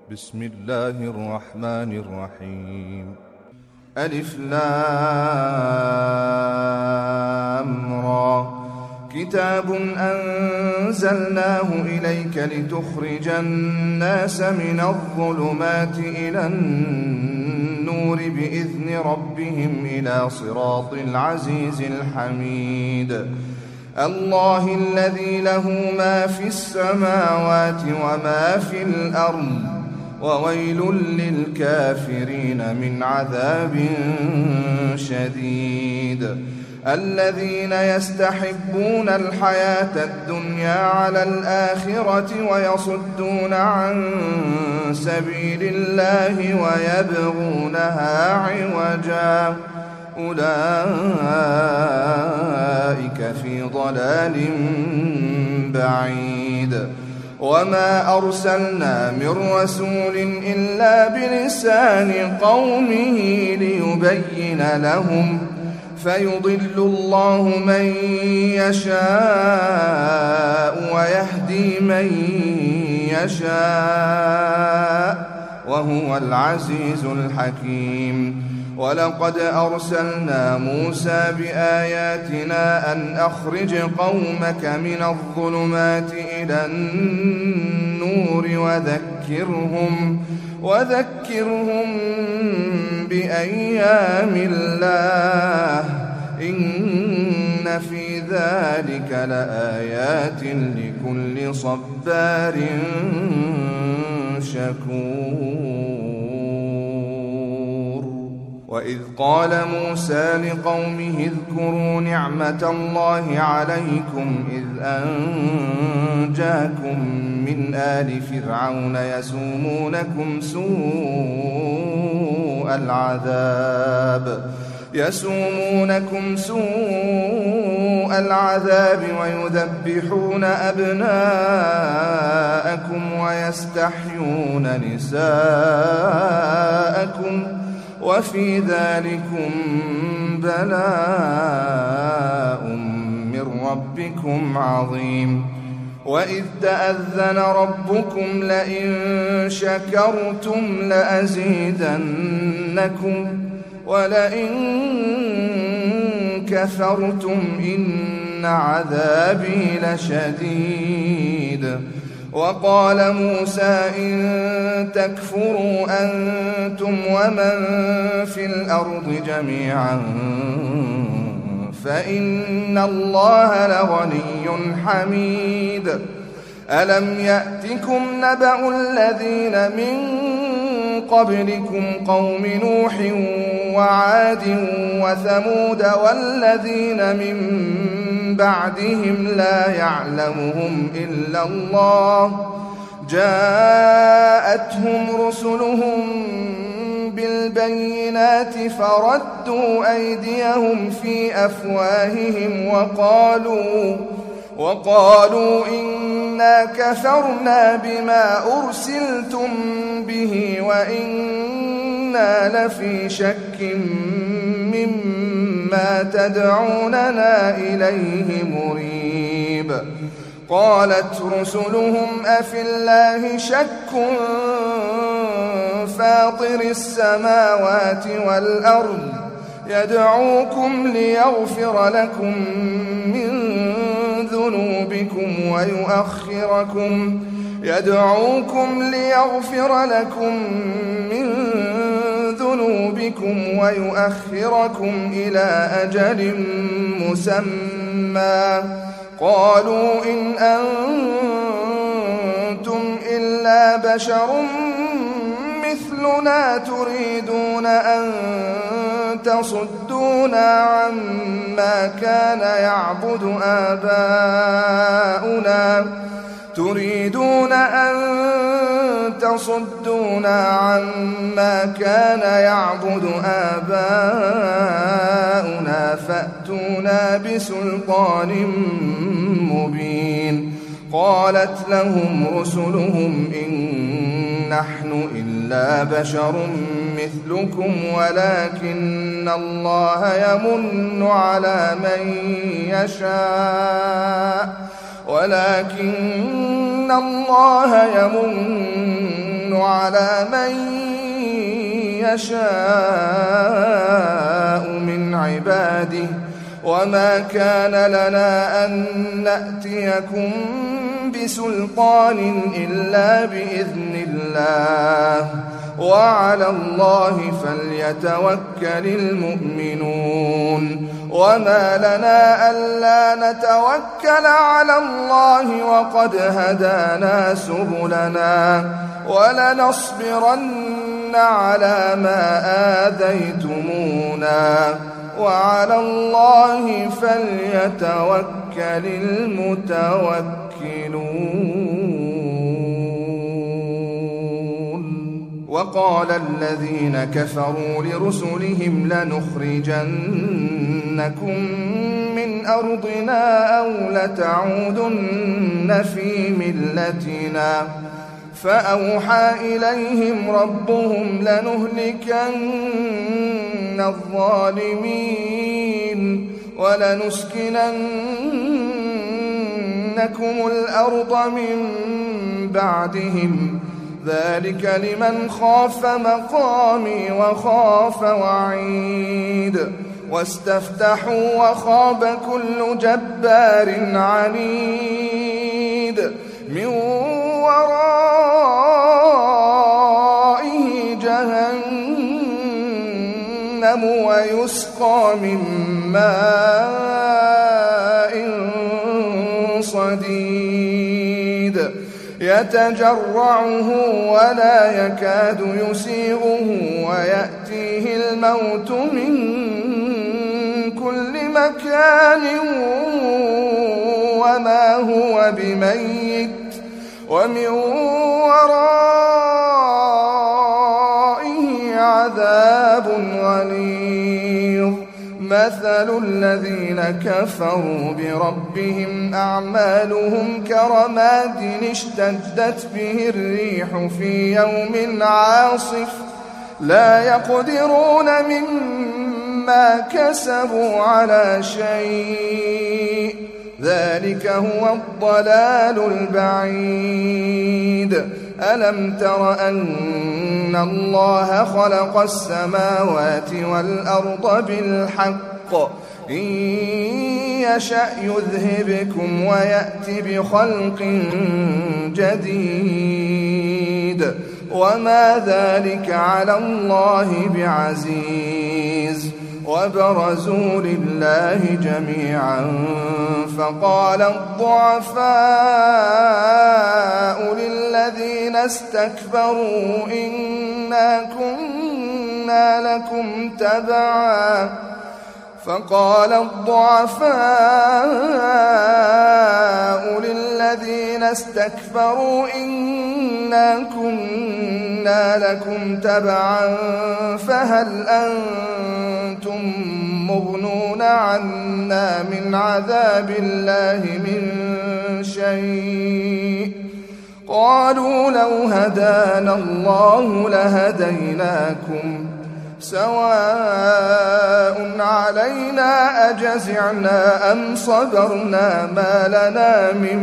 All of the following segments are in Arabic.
بسم الله الرحمن الرحيم. ألف لام را. كتاب أنزلناه إليك لتخرج الناس من الظلمات إلى النور بإذن ربهم إلى صراط العزيز الحميد. الله الذي له ما في السماوات وما في الأرض وويل للكافرين من عذاب شديد. الذين يستحبون الحياة الدنيا على الآخرة ويصدون عن سبيل الله ويبغونها عوجا أولئك في ضلال بعيد. وما أرسلنا من رسول إلا بلسان قومه ليبين لهم فيضل الله من يشاء ويهدي من يشاء وهو العزيز الحكيم. ولقد أرسلنا موسى بآياتنا أن أخرج قومك من الظلمات إلى النور وذكرهم بأيام الله إن في ذلك لآيات لكل صبار شكور. وإذ قال موسى لقومه اذكروا نعمة الله عليكم إذ أنجاكم من آل فرعون يسومونكم سوء العذاب ويذبحون أبناءكم ويستحيون نساءكم وفي ذلكم بلاء من ربكم عظيم. وإذ تأذن ربكم لئن شكرتم لأزيدنكم ولئن كفرتم إن عذابي لشديد. وقال موسى إن تكفروا أنتم ومن في الأرض جميعا فإن الله لغني حميد. ألم يأتكم نبأ الذين من قبلكم قوم نوح وعاد وثمود والذين من بعدهم لا يعلمهم إلا الله جاءتهم رسلهم بالبينات فردوا أيديهم في أفواههم وقالوا إنا كفرنا بما أرسلتم به وإنا لفي شك مما تدعوننا إليه مريب. قالت رسلهم أفي الله شك فاطر السماوات والأرض يدعوكم ليغفر لكم من ذنوبكم ويؤخركم إلى أجل مسمى. قالوا إن أنتم إلا بشر مثلنا تريدون أن تصدونا عما كان يعبد آباؤنا فأتونا بسلطان مبين. قالت لهم رسلهم إن نحن إلا بشر مثلكم ولكن الله يمن على من يشاء على من يشاء من عباده وما كان لنا أن نأتيكم بسلطان إلا بإذن الله وعلى الله فليتوكل المؤمنون وما لنا ألا نتوكل على الله وقد هدانا سبلنا ولنصبرن على ما آذيتمونا وعلى الله فليتوكل المتوكلون. وقال الذين كفروا لرسلهم لنخرجنكم من أرضنا أو لتعودن في ملتنا فأوحى إليهم ربهم لنهلكن الظالمين ولنسكننكم الأرض من بعدهم ذلك لمن خاف مقامي وخاف وعيد واستفتحوا وخاب كل جبار عنيد من ورائه جهنم ويسقى من ماء صديد يتجرعه ولا يكاد يسيغه ويأتيه الموت من كل مكان وما هو بميت ومن ورائه عذاب غليظ. مثل الذين كفروا بربهم أعمالهم كرماد اشتدت به الريح في يوم عاصف لا يقدرون مما كسبوا على شيء ذلك هو الضلال البعيد. ألم تر أن الله خلق السماوات والأرض بالحق إن يشأ يذهبكم ويأتي بخلق جديد وما ذلك على الله بعزيز. وبرزوا لله جميعا فقال الضعفاء للذين استكبروا إنا كنا لكم تبعا فهل أنتم مغنون عنا من عذاب الله من شيء قالوا لو هدانا الله لهديناكم سواء علينا أجزعنا أم صبرنا ما لنا من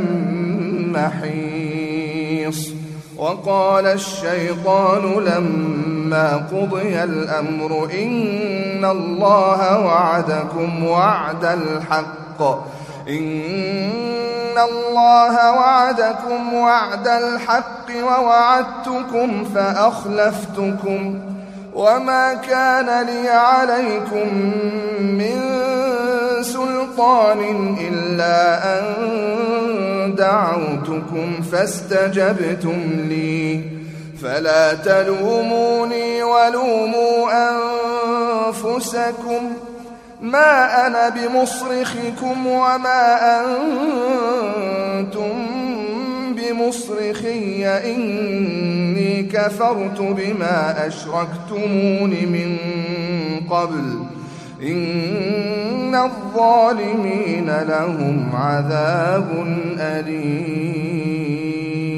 محيص. وقال الشيطان لما قضي الأمر إن الله وعدكم وعد الحق ووعدتكم فأخلفتكم وما كان لي عليكم من سلطان إلا أن دعوتكم فاستجبتم لي فلا تلوموني ولوموا أنفسكم ما أنا بمصرخكم وما أنتم بمصرخي إني كفرت بما أشركتمون من قبل إن الظالمين لهم عذاب أليم.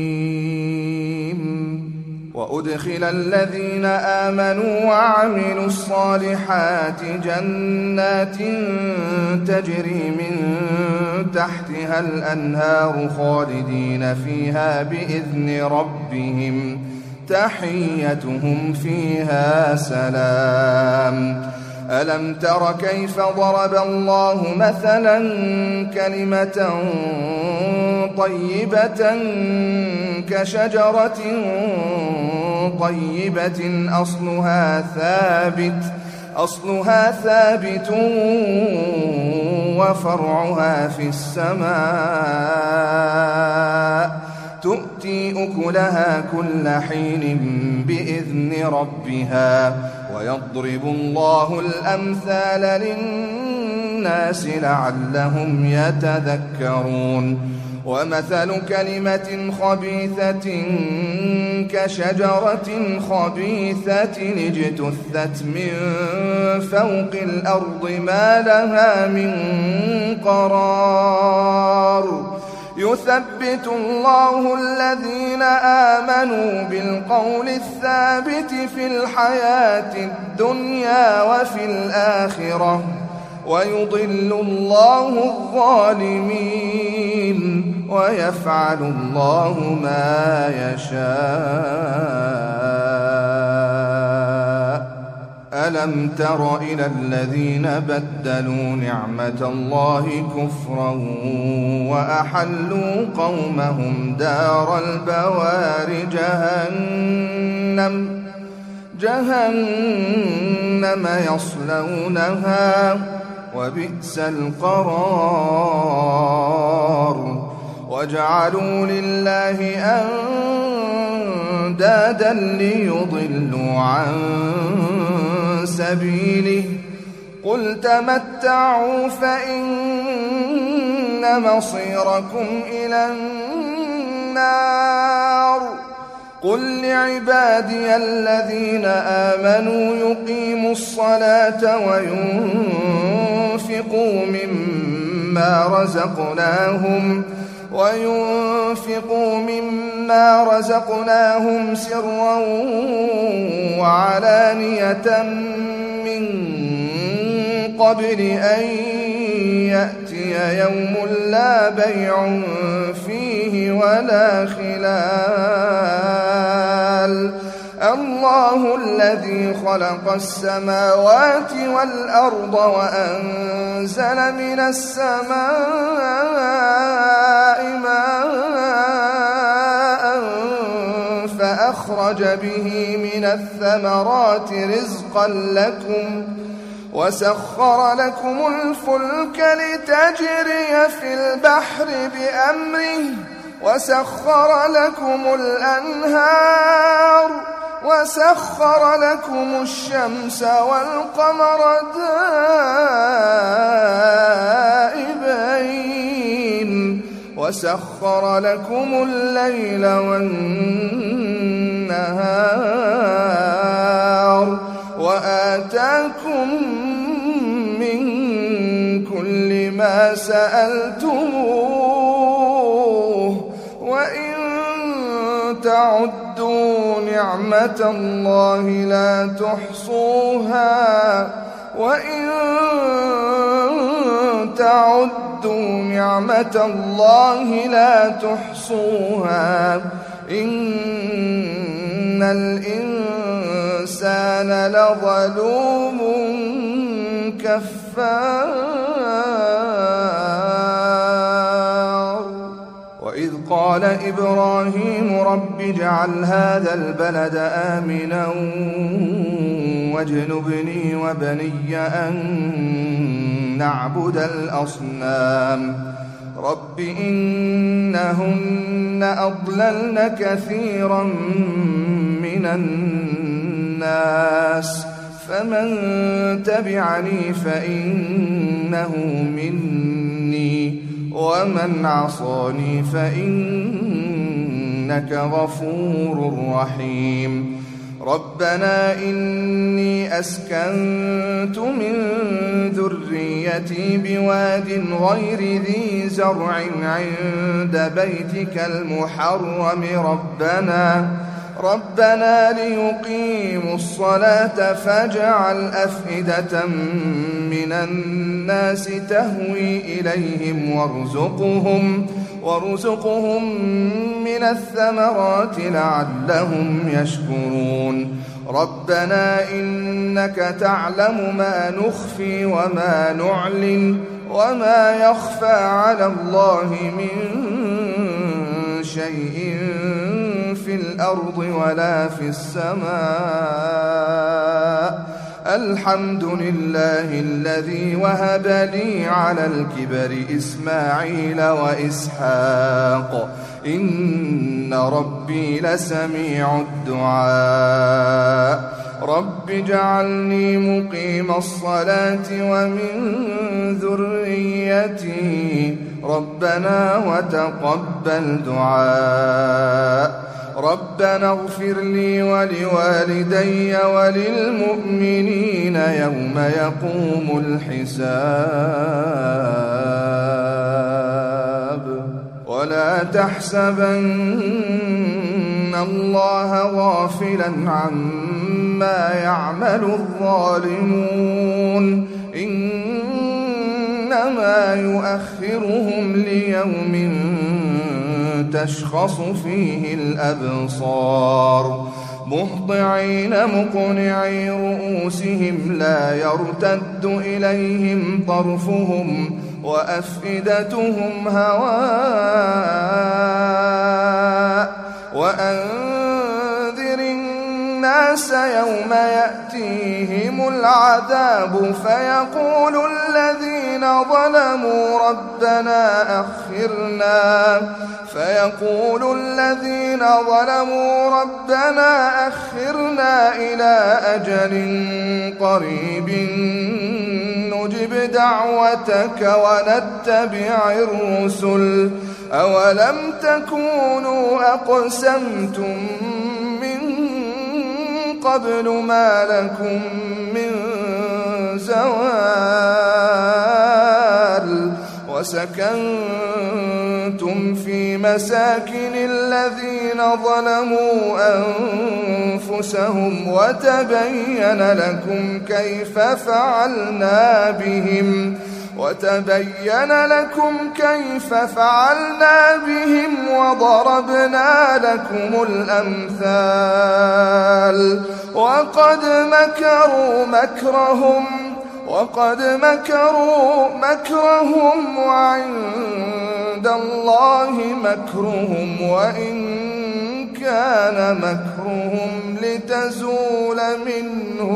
وأدخل الذين آمنوا وعملوا الصالحات جنات تجري من تحتها الأنهار خالدين فيها بإذن ربهم تحيتهم فيها سلام. ألم تر كيف ضرب الله مثلا كلمة طيبة كشجرة طيبة أصلها ثابت وفرعها في السماء تؤتي أكلها كل حين بإذن ربها ويضرب الله الأمثال للناس لعلهم يتذكرون. ومثل كلمة خبيثة كشجرة خبيثة اجتثت من فوق الأرض ما لها من قرار. يثبت الله الذين آمنوا بالقول الثابت في الحياة الدنيا وفي الآخرة ويضل الله الظالمين ويفعل الله ما يشاء. ألم تر إلى الذين بدلوا نعمة الله كفرا وأحلوا قومهم دار البوار جهنم يصلونها وبئس القرار. وجعلوا لله أندادا ليضلوا عن سبيله قل تمتعوا فإن مصيركم إلى النار. قل لعبادي الذين آمنوا يقيموا الصلاة وينفقوا مما رزقناهم سرا وعلانية من قبل أن يأتي يوم لا بيع فيه ولا خلال. الله الذي خلق السماوات والأرض وأنزل من السماء ماء فأخرج به من الثمرات رزقا لكم وسخر لكم الفلك لتجري في البحر بأمره وسخر لكم الأنهار وسخر لكم الشمس والقمر دائبين وسخر لكم الليل والنهار وآتاكم من كل ما سألتموه وإن تعدوا نعمة الله لا تحصوها إن الإنسان لظلوم كفار. وإذ قال إبراهيم رب اجعل هذا البلد آمنا واجنبني وبني أن نعبد الأصنام. رب إنهن أضللن كثيرا من الناس فمن تبعني فإنه مني ومن عصاني فإنك غفور رحيم. ربنا إني أسكنت من ذريتي بواد غير ذي زرع عند بيتك المحرم ربنا ليقيموا الصلاة فاجعل أفئدة من الناس تهوي إليهم وارزقهم من الثمرات لعلهم يشكرون ربنا إنك تعلم ما نخفي وما نعلن وما يخفى على الله من شيء في الأرض ولا في السماء الحمد لله الذي وهب لي على الكبر إسماعيل وإسحاق إن ربي لسميع الدعاء رب اجعلني مقيم الصلاة ومن ذريتي ربنا وتقبل دعاء ربنا اغفر لي ولوالدي وللمؤمنين يوم يقوم الحساب ولا تحسبن الله غافلا عما يعمل الظالمون إنما يؤخرهم ليوم تشخص فيه الأبصار مهطعين مقنعي رؤوسهم لا يرتد إليهم طرفهم وأفئدتهم هواء وأنذر الناس يوم يأتيهم العذاب فيقول الذين ظلموا ربنا أخرنا إلى أجل قريب نجب دعوتك ونتبع الرسل أولم تكونوا أقسمتم من قبل ما لكم من زوال وسكنتم في مساكن الذين ظلموا أنفسهم وتبين لكم كيف فعلنا بهم وضربنا لكم الأمثال وقد مكروا مكرهم وعند الله مكرهم وإن كان مكرهم لتزول منه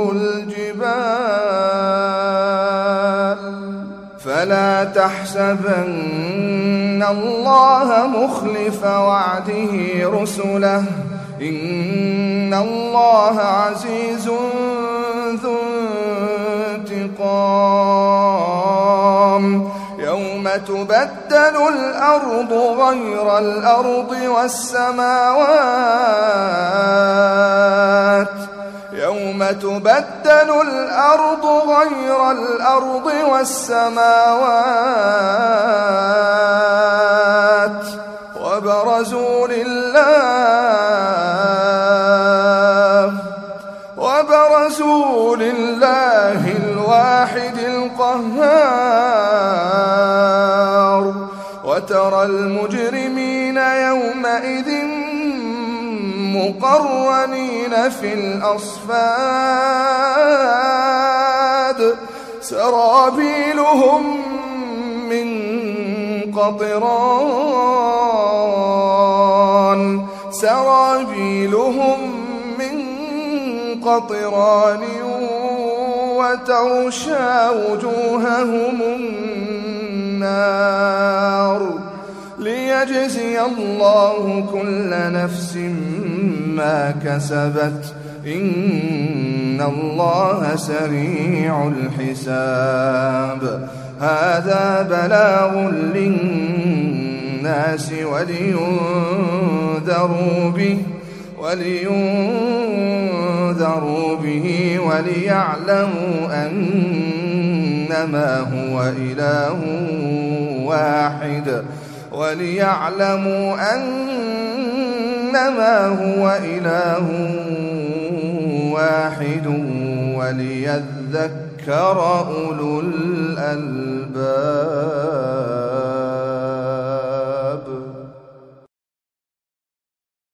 الجبال فلا تحسبن الله مخلف وعده رسله إن الله عزيز ذو انتقام يوم تبدل الأرض غير الأرض والسماوات وبرزوا لله الواحد القهار وترى المجرمين يومئذ مقرنين في الأصفاد سرابيلهم من قطران وتغشى وجوههم النار ليجزي الله كل نفس ما كسبت إن الله سريع الحساب هذا بلاغ للناس ولينذروا به وليعلموا أنما هو إله واحد وليذكر أولو الألباب.